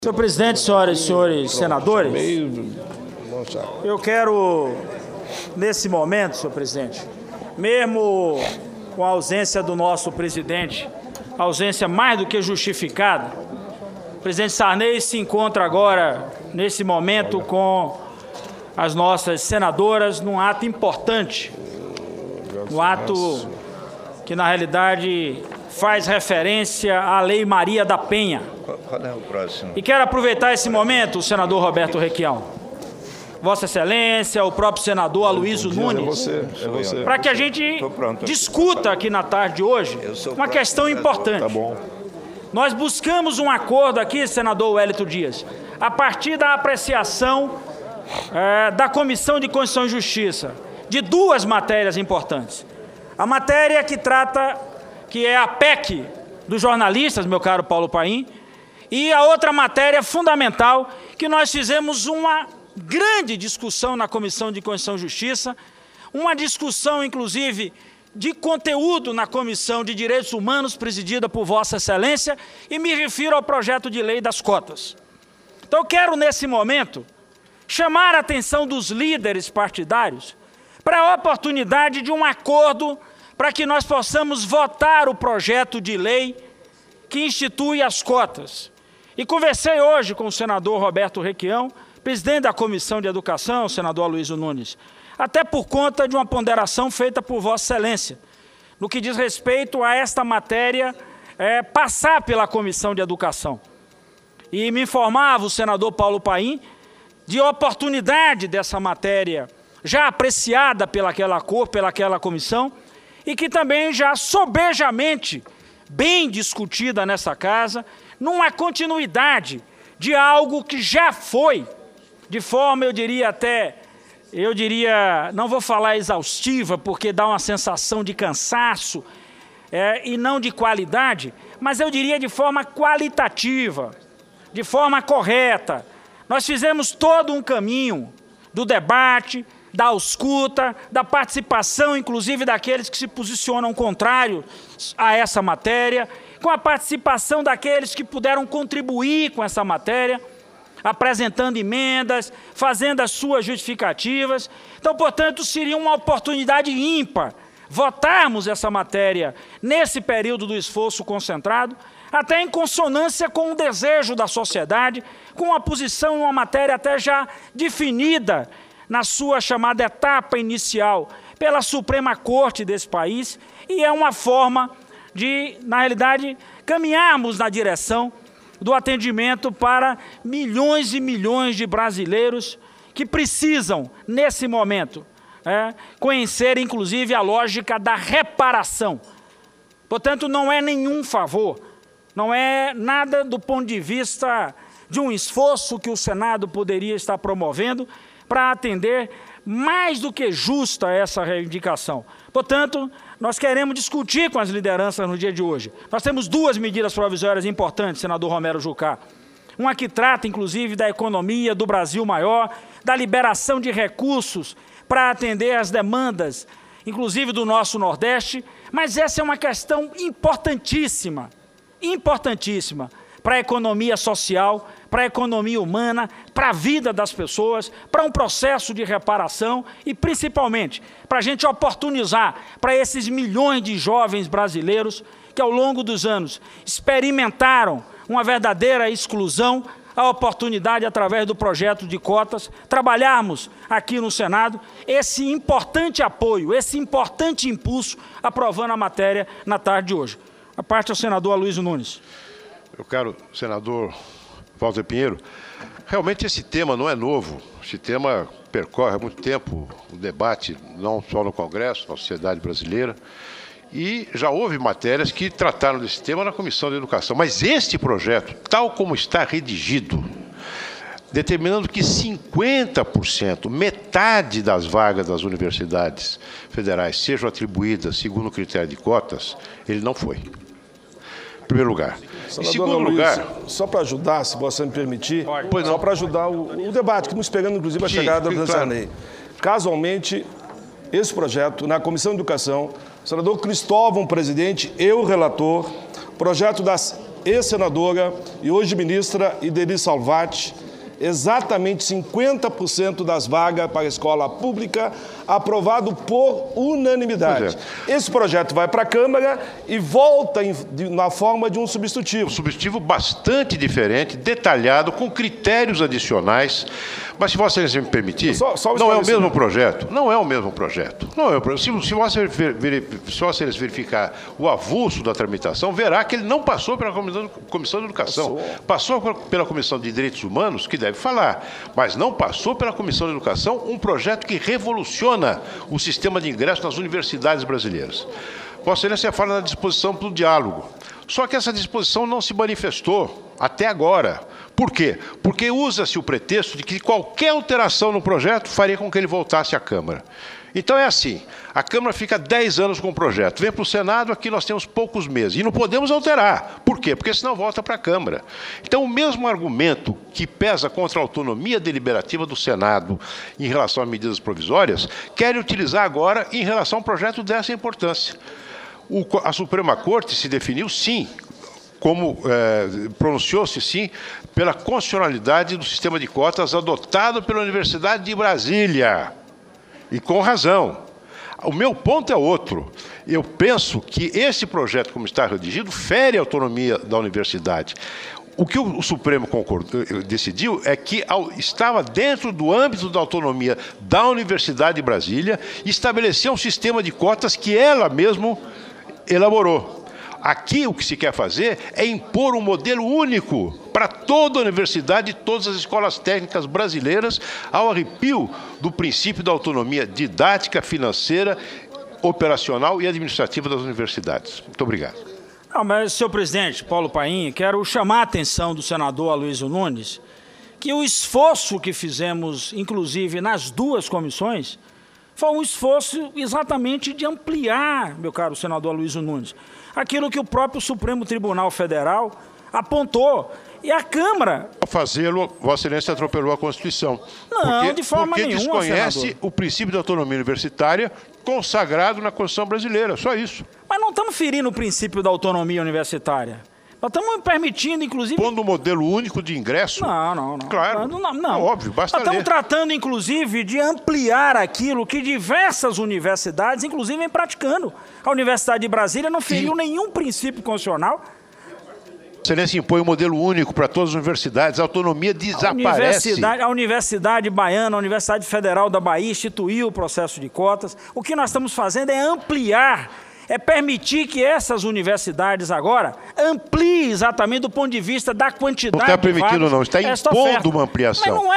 Senhor presidente, senhoras e senhores senadores, eu quero, nesse momento, senhor presidente, mesmo com a ausência do nosso presidente, ausência mais do que justificada, o presidente Sarney se encontra agora, nesse momento, com as nossas senadoras num ato importante, um ato que, na realidade, faz referência à Lei Maria da Penha. Qual é o próximo? E quero aproveitar esse momento, o senador Roberto Requião, Vossa Excelência, o próprio senador Aloysio Nunes, para que a gente discuta aqui na tarde de hoje uma questão importante. Tá bom. Nós buscamos um acordo aqui, senador Wellington Dias, a partir da apreciação da Comissão de Constituição e Justiça, de duas matérias importantes. A matéria que trata, que é a PEC dos jornalistas, meu caro Paulo Paim, e a outra matéria fundamental, que nós fizemos uma grande discussão na Comissão de Constituição e Justiça, uma discussão, inclusive, de conteúdo na Comissão de Direitos Humanos, presidida por Vossa Excelência, e me refiro ao projeto de lei das cotas. Então, eu quero, nesse momento, chamar a atenção dos líderes partidários para a oportunidade de um acordo para que nós possamos votar o projeto de lei que institui as cotas. E conversei hoje com o senador Roberto Requião, presidente da Comissão de Educação, o senador Aloysio Nunes, até por conta de uma ponderação feita por Vossa Excelência, no que diz respeito a esta matéria passar pela Comissão de Educação. E me informava o senador Paulo Paim de oportunidade dessa matéria já apreciada pelaquela comissão e que também já sobejamente bem discutida nessa casa, numa continuidade de algo que já foi, de forma, não vou falar exaustiva, porque dá uma sensação de cansaço e não de qualidade, mas eu diria de forma qualitativa, de forma correta. Nós fizemos todo um caminho do debate, da ausculta, da participação, inclusive, daqueles que se posicionam contrário a essa matéria, com a participação daqueles que puderam contribuir com essa matéria, apresentando emendas, fazendo as suas justificativas. Então, portanto, seria uma oportunidade ímpar votarmos essa matéria nesse período do esforço concentrado, até em consonância com o desejo da sociedade, com a posição em uma matéria até já definida na sua chamada etapa inicial pela Suprema Corte desse país, e é uma forma de, na realidade, caminharmos na direção do atendimento para milhões e milhões de brasileiros que precisam, nesse momento, conhecer, inclusive, a lógica da reparação. Portanto, não é nenhum favor, não é nada do ponto de vista de um esforço que o Senado poderia estar promovendo para atender mais do que justa essa reivindicação. Portanto, nós queremos discutir com as lideranças no dia de hoje. Nós temos duas medidas provisórias importantes, senador Romero Jucá. Uma que trata, inclusive, da economia do Brasil maior, da liberação de recursos para atender às demandas, inclusive do nosso Nordeste, mas essa é uma questão importantíssima, importantíssima, para a economia social, para a economia humana, para a vida das pessoas, para um processo de reparação e, principalmente, para a gente oportunizar para esses milhões de jovens brasileiros que, ao longo dos anos, experimentaram uma verdadeira exclusão, a oportunidade, através do projeto de cotas, trabalharmos aqui no Senado esse importante apoio, esse importante impulso, aprovando a matéria na tarde de hoje. A parte ao senador Aloysio Nunes. Meu caro senador Walter Pinheiro, realmente esse tema não é novo. Esse tema percorre há muito tempo o debate, não só no Congresso, na sociedade brasileira, e já houve matérias que trataram desse tema na Comissão de Educação. Mas este projeto, tal como está redigido, determinando que 50%, metade das vagas das universidades federais sejam atribuídas segundo o critério de cotas, ele não foi. Em primeiro lugar. Em segundo lugar... Só para ajudar, se você me permitir, só para ajudar o debate, que nos pegando, inclusive, a chegada do presidente Sarney. Casualmente, esse projeto, na Comissão de Educação, o senador Cristóvão, presidente, eu, relator, projeto das ex-senadora e hoje ministra Ideri Salvati, exatamente 50% das vagas para a escola pública, aprovado por unanimidade. Esse projeto vai para a Câmara e volta na forma de um substitutivo. Um substitutivo bastante diferente, detalhado, com critérios adicionais. Mas se Vossa Excelência me permitir, não é o mesmo projeto. Não é o mesmo projeto. Não é o projeto. Se Vossa Excelência verificar o avulso da tramitação, verá que ele não passou pela Comissão de Educação. Passou pela Comissão de Direitos Humanos, que deve falar, mas não passou pela Comissão de Educação um projeto que revoluciona o sistema de ingresso nas universidades brasileiras. Vossa Excelência fala na disposição para o diálogo. Só que essa disposição não se manifestou até agora. Por quê? Porque usa-se o pretexto de que qualquer alteração no projeto faria com que ele voltasse à Câmara. Então é assim, a Câmara fica 10 anos com o projeto, vem para o Senado, aqui nós temos poucos meses, e não podemos alterar. Por quê? Porque senão volta para a Câmara. Então o mesmo argumento que pesa contra a autonomia deliberativa do Senado em relação a medidas provisórias, querem utilizar agora em relação a um projeto dessa importância. A Suprema Corte se definiu, sim, pronunciou-se, sim, pela constitucionalidade do sistema de cotas adotado pela Universidade de Brasília. E com razão. O meu ponto é outro. Eu penso que esse projeto, como está redigido, fere a autonomia da universidade. O que o Supremo decidiu é que estava dentro do âmbito da autonomia da Universidade de Brasília estabelecer um sistema de cotas que ela mesma elaborou. Aqui o que se quer fazer é impor um modelo único para toda a universidade e todas as escolas técnicas brasileiras, ao arrepio do princípio da autonomia didática, financeira, operacional e administrativa das universidades. Muito obrigado. Não, mas, senhor presidente, Paulo Paim, quero chamar a atenção do senador Aloysio Nunes que o esforço que fizemos, inclusive nas duas comissões, foi um esforço exatamente de ampliar, meu caro senador Aloysio Nunes, aquilo que o próprio Supremo Tribunal Federal apontou. E a Câmara... Ao fazê-lo, Vossa Excelência atropelou a Constituição. Não, de forma nenhuma, porque desconhece senador. O princípio da autonomia universitária consagrado na Constituição brasileira, só isso. Mas não estamos ferindo o princípio da autonomia universitária. Nós estamos permitindo, inclusive... Pondo um modelo único de ingresso? Não. Claro, não. Óbvio, basta ler. Nós estamos tratando, inclusive, de ampliar aquilo que diversas universidades, inclusive, vem praticando. A Universidade de Brasília não feriu nenhum princípio constitucional. Excelência impõe um modelo único para todas as universidades, a autonomia desaparece. A Universidade Baiana, a Universidade Federal da Bahia instituiu o processo de cotas. O que nós estamos fazendo é ampliar, é permitir que essas universidades agora ampliem exatamente do ponto de vista da quantidade de vagas. Não está permitindo, não, está impondo uma ampliação. Mas não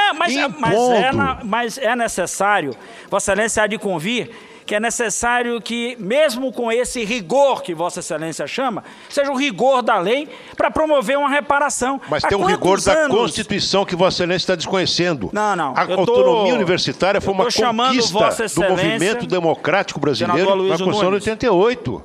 é, mas é necessário, Vossa Excelência há de convir, que é necessário que, mesmo com esse rigor que Vossa Excelência chama, seja o rigor da lei para promover uma reparação. Mas tem um rigor da Constituição que Vossa Excelência está desconhecendo. Não. A autonomia universitária foi uma conquista do movimento democrático brasileiro na Constituição de 88.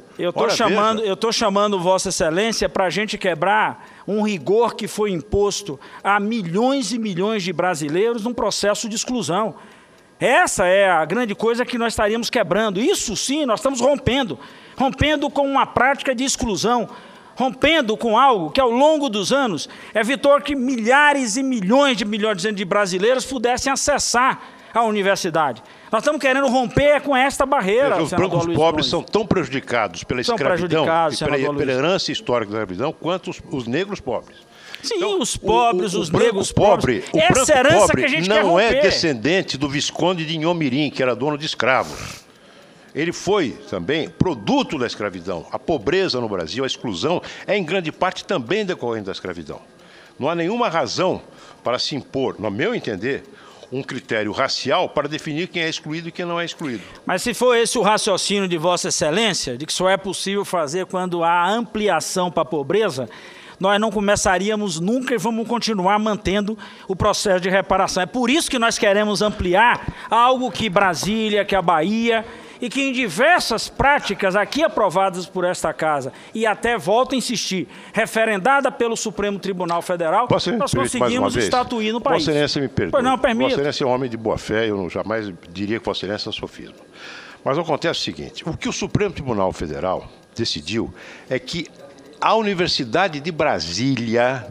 Eu estou chamando Vossa Excelência para a gente quebrar um rigor que foi imposto a milhões e milhões de brasileiros num processo de exclusão. Essa é a grande coisa que nós estaríamos quebrando. Isso sim, nós estamos rompendo com uma prática de exclusão, rompendo com algo que ao longo dos anos evitou que milhares e milhões de brasileiros pudessem acessar a universidade. Nós estamos querendo romper com esta barreira. Os brancos pobres são tão prejudicados pela escravidão e pela herança histórica da escravidão quanto os negros pobres. Sim, então, os pobres, os negros pobres. Essa herança que a gente quer romper. Não é descendente do Visconde de Inhomirim, que era dono de escravos. Ele foi também produto da escravidão. A pobreza no Brasil, a exclusão, é em grande parte também decorrente da escravidão. Não há nenhuma razão para se impor, no meu entender, um critério racial para definir quem é excluído e quem não é excluído. Mas se for esse o raciocínio de Vossa Excelência, de que só é possível fazer quando há ampliação para a pobreza, nós não começaríamos nunca e vamos continuar mantendo o processo de reparação. É por isso que nós queremos ampliar algo que Brasília, que a Bahia, e que em diversas práticas aqui aprovadas por esta Casa, e até volto a insistir, referendada pelo Supremo Tribunal Federal, nós conseguimos estatuir no país. Vossa Excelência me perdoe. Pois não, permita. Vossa Excelência é um homem de boa fé, eu jamais diria que Vossa Excelência é sofisma. Mas acontece o seguinte, o que o Supremo Tribunal Federal decidiu é que a Universidade de Brasília,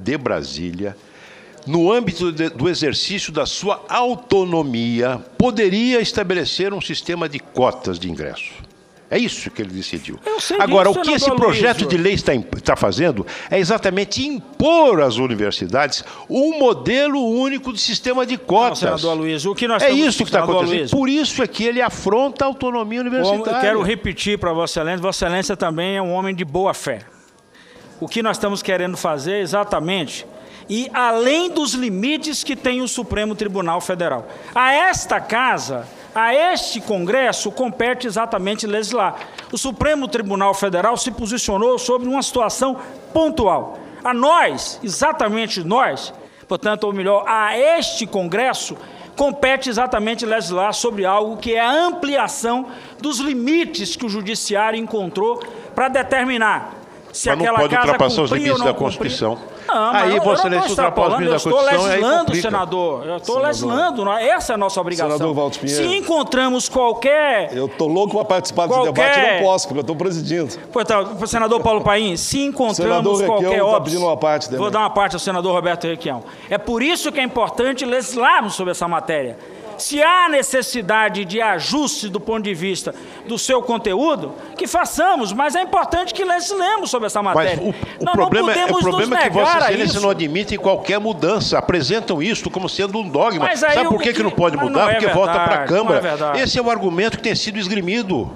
no âmbito do exercício da sua autonomia, poderia estabelecer um sistema de cotas de ingresso. É isso que ele decidiu. Agora, o que esse projeto de lei está fazendo é exatamente impor às universidades um modelo único de sistema de cotas. Não, senador Aloysio, o que nós isso que está acontecendo. Por isso é que ele afronta a autonomia universitária. Eu quero repetir para Vossa Excelência também é um homem de boa fé. O que nós estamos querendo fazer é exatamente ir além dos limites que tem o Supremo Tribunal Federal. A esta casa, a este Congresso, compete exatamente legislar. O Supremo Tribunal Federal se posicionou sobre uma situação pontual. A nós, exatamente nós, portanto, ou melhor, a este Congresso, compete exatamente legislar sobre algo que é a ampliação dos limites que o Judiciário encontrou para determinar se mas não aquela pode casa ultrapassar os cumprir limites ou não da Constituição. Cumprir. Não, mas aí você não ultrapassa os limites da Constituição. Eu estou legislando, senador. Eu estou legislando. Essa é a nossa obrigação. Senador Walter Pinheiro. Se encontramos qualquer... Eu estou louco para participar desse debate, não posso, porque eu estou presidindo. Portanto, senador Paulo Paim, se encontramos qualquer óbvio... pedindo uma parte também. Vou dar uma parte ao senador Roberto Requião. É por isso que é importante legislarmos sobre essa matéria. Se há necessidade de ajuste do ponto de vista do seu conteúdo, que façamos, mas é importante que legislemos sobre essa matéria. Mas o problema é que Vossa Excelência não admite qualquer mudança, apresentam isso como sendo um dogma. Sabe por que não pode mudar? Porque volta para a Câmara. Esse é o argumento que tem sido esgrimido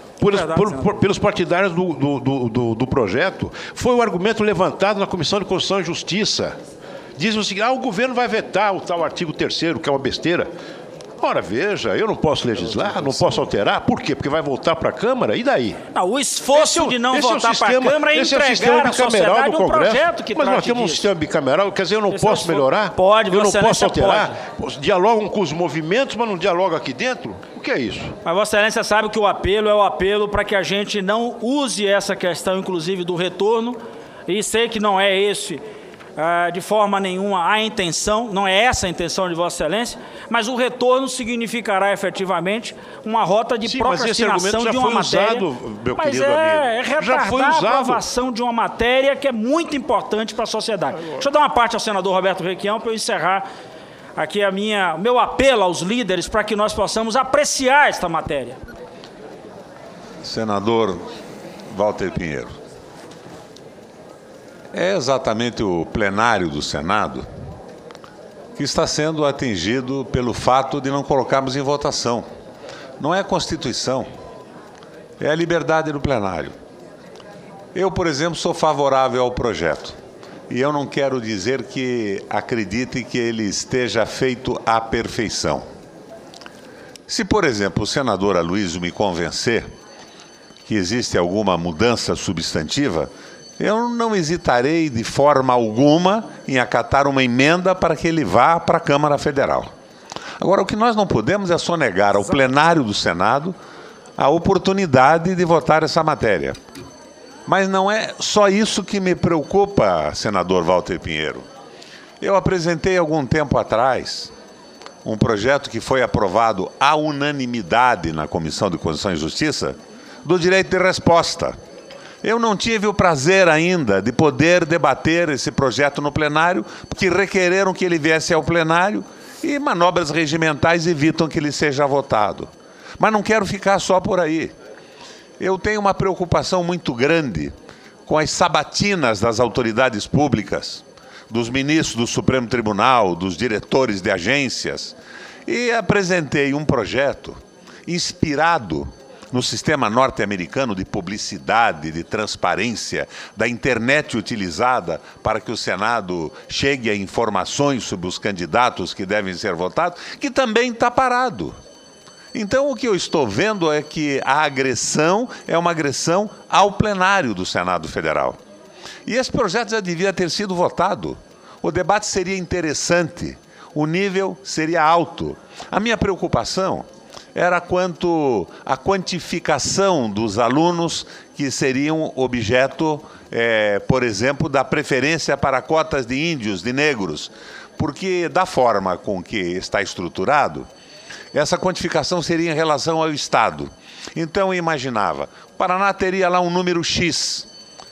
pelos partidários do projeto. Foi o argumento levantado na Comissão de Constituição e Justiça. Dizem o seguinte, o governo vai vetar o tal artigo 3º, que é uma besteira. Ora, veja, eu não posso legislar, não posso alterar. Por quê? Porque vai voltar para a Câmara, e daí? Não, o esforço de não voltar para a Câmara é entregar à sociedade um projeto que Mas nós temos um sistema bicameral, quer dizer, eu não posso melhorar? Pode, eu não posso alterar? Pode. Dialogam com os movimentos, mas não dialogam aqui dentro? O que é isso? Mas Vossa Excelência sabe que o apelo é o apelo para que a gente não use essa questão, inclusive, do retorno, e sei que não é esse... de forma nenhuma a intenção, não é essa a intenção de Vossa Excelência, mas o retorno significará efetivamente uma rota de procrastinação de uma matéria. Mas é retardar a aprovação de uma matéria que é muito importante para a sociedade. Deixa eu dar uma parte ao senador Roberto Requião para eu encerrar aqui o meu apelo aos líderes para que nós possamos apreciar esta matéria. Senador Walter Pinheiro. É exatamente o plenário do Senado que está sendo atingido pelo fato de não colocarmos em votação. Não é a Constituição, é a liberdade do plenário. Eu, por exemplo, sou favorável ao projeto. E eu não quero dizer que acredite que ele esteja feito à perfeição. Se, por exemplo, o senador Aloysio me convencer que existe alguma mudança substantiva, eu não hesitarei de forma alguma em acatar uma emenda para que ele vá para a Câmara Federal. Agora, o que nós não podemos é sonegar ao plenário do Senado a oportunidade de votar essa matéria. Mas não é só isso que me preocupa, senador Walter Pinheiro. Eu apresentei algum tempo atrás um projeto que foi aprovado à unanimidade na Comissão de Constituição e Justiça do direito de resposta. Eu não tive o prazer ainda de poder debater esse projeto no plenário, porque requereram que ele viesse ao plenário e manobras regimentais evitam que ele seja votado. Mas não quero ficar só por aí. Eu tenho uma preocupação muito grande com as sabatinas das autoridades públicas, dos ministros do Supremo Tribunal, dos diretores de agências, e apresentei um projeto inspirado no sistema norte-americano de publicidade, de transparência, da internet utilizada para que o Senado chegue a informações sobre os candidatos que devem ser votados, que também está parado. Então, o que eu estou vendo é que a agressão é uma agressão ao plenário do Senado Federal. E esse projeto já devia ter sido votado. O debate seria interessante, o nível seria alto. A minha preocupação era quanto à quantificação dos alunos que seriam objeto, por exemplo, da preferência para cotas de índios, de negros, porque da forma com que está estruturado, essa quantificação seria em relação ao Estado. Então eu imaginava, o Paraná teria lá um número X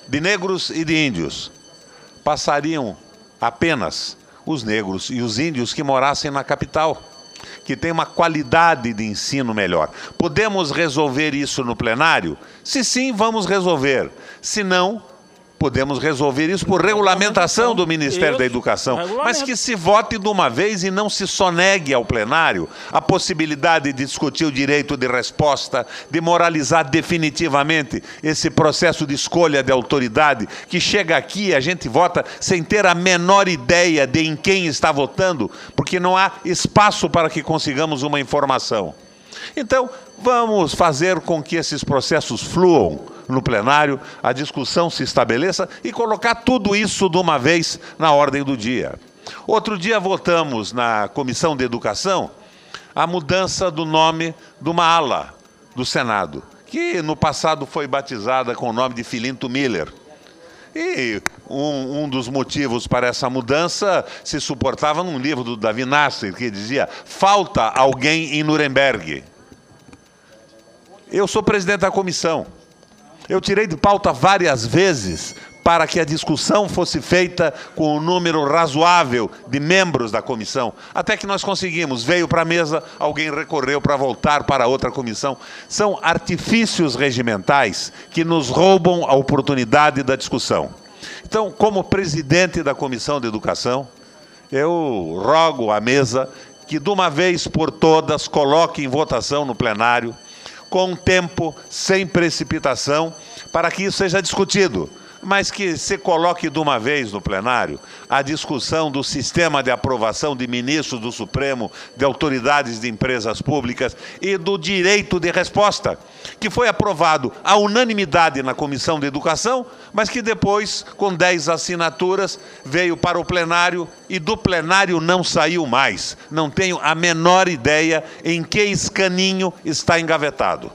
de negros e de índios, passariam apenas os negros e os índios que morassem na capital, que tem uma qualidade de ensino melhor. Podemos resolver isso no plenário? Se sim, vamos resolver. Se não, podemos resolver isso por regulamentação do Ministério da Educação, mas que se vote de uma vez e não se sonegue ao plenário a possibilidade de discutir o direito de resposta, de moralizar definitivamente esse processo de escolha de autoridade, que chega aqui e a gente vota sem ter a menor ideia de em quem está votando, porque não há espaço para que consigamos uma informação. Então, vamos fazer com que esses processos fluam no plenário, a discussão se estabeleça e colocar tudo isso de uma vez na ordem do dia. Outro dia votamos na Comissão de Educação a mudança do nome de uma ala do Senado, que no passado foi batizada com o nome de Filinto Miller. E um dos motivos para essa mudança se suportava num livro do Davi Nasser, que dizia: falta alguém em Nuremberg. Eu sou presidente da comissão. Eu tirei de pauta várias vezes para que a discussão fosse feita com um número razoável de membros da comissão. Até que nós conseguimos. Veio para a mesa, alguém recorreu para voltar para outra comissão. São artifícios regimentais que nos roubam a oportunidade da discussão. Então, como presidente da Comissão de Educação, eu rogo à mesa que, de uma vez por todas, coloque em votação no plenário, com tempo, sem precipitação, para que isso seja discutido, mas que se coloque de uma vez no plenário a discussão do sistema de aprovação de ministros do Supremo, de autoridades de empresas públicas e do direito de resposta, que foi aprovado à unanimidade na Comissão de Educação, mas que depois, com 10 assinaturas, veio para o plenário e do plenário não saiu mais. Não tenho a menor ideia em que escaninho está engavetado.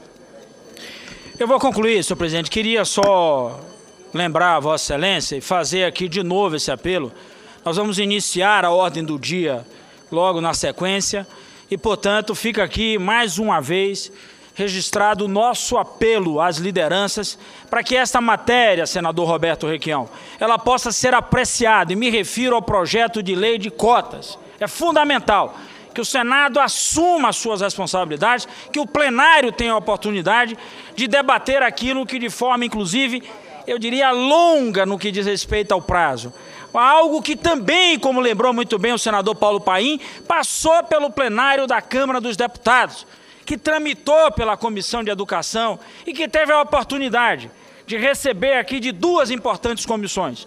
Eu vou concluir, senhor presidente. Queria só lembrar a Vossa Excelência e fazer aqui de novo esse apelo. Nós vamos iniciar a ordem do dia logo na sequência e, portanto, fica aqui mais uma vez registrado o nosso apelo às lideranças para que esta matéria, senador Roberto Requião, ela possa ser apreciada, e me refiro ao projeto de lei de cotas. É fundamental que o Senado assuma as suas responsabilidades, que o plenário tenha a oportunidade de debater aquilo que, de forma, inclusive, eu diria, longa no que diz respeito ao prazo. Algo que também, como lembrou muito bem o senador Paulo Paim, passou pelo plenário da Câmara dos Deputados, que tramitou pela Comissão de Educação e que teve a oportunidade de receber aqui de duas importantes comissões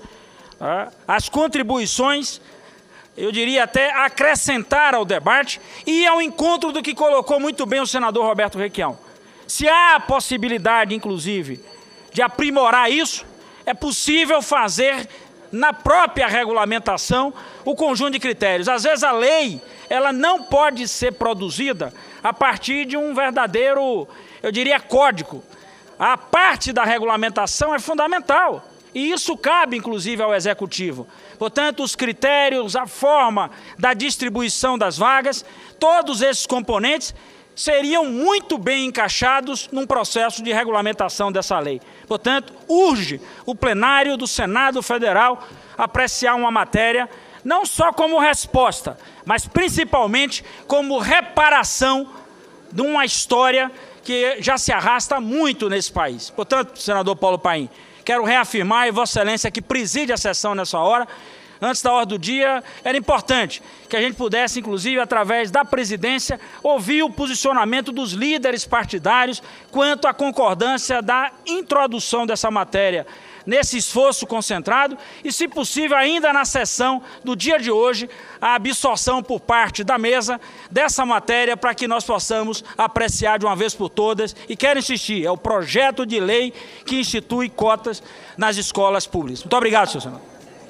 as contribuições, eu diria até acrescentar ao debate e ao encontro do que colocou muito bem o senador Roberto Requião. Se há a possibilidade, inclusive, de aprimorar isso, é possível fazer na própria regulamentação o conjunto de critérios. Às vezes a lei, ela não pode ser produzida a partir de um verdadeiro, eu diria, código. A parte da regulamentação é fundamental e isso cabe, inclusive, ao Executivo. Portanto, os critérios, a forma da distribuição das vagas, todos esses componentes seriam muito bem encaixados num processo de regulamentação dessa lei. Portanto, urge o plenário do Senado Federal apreciar uma matéria não só como resposta, mas principalmente como reparação de uma história que já se arrasta muito nesse país. Portanto, senador Paulo Paim, quero reafirmar, e Vossa Excelência que preside a sessão nessa hora, antes da ordem do dia, era importante que a gente pudesse, inclusive, através da presidência, ouvir o posicionamento dos líderes partidários quanto à concordância da introdução dessa matéria nesse esforço concentrado e, se possível, ainda na sessão do dia de hoje, a absorção por parte da mesa dessa matéria para que nós possamos apreciar de uma vez por todas. E quero insistir, é o projeto de lei que institui cotas nas escolas públicas. Muito obrigado, senhor senador.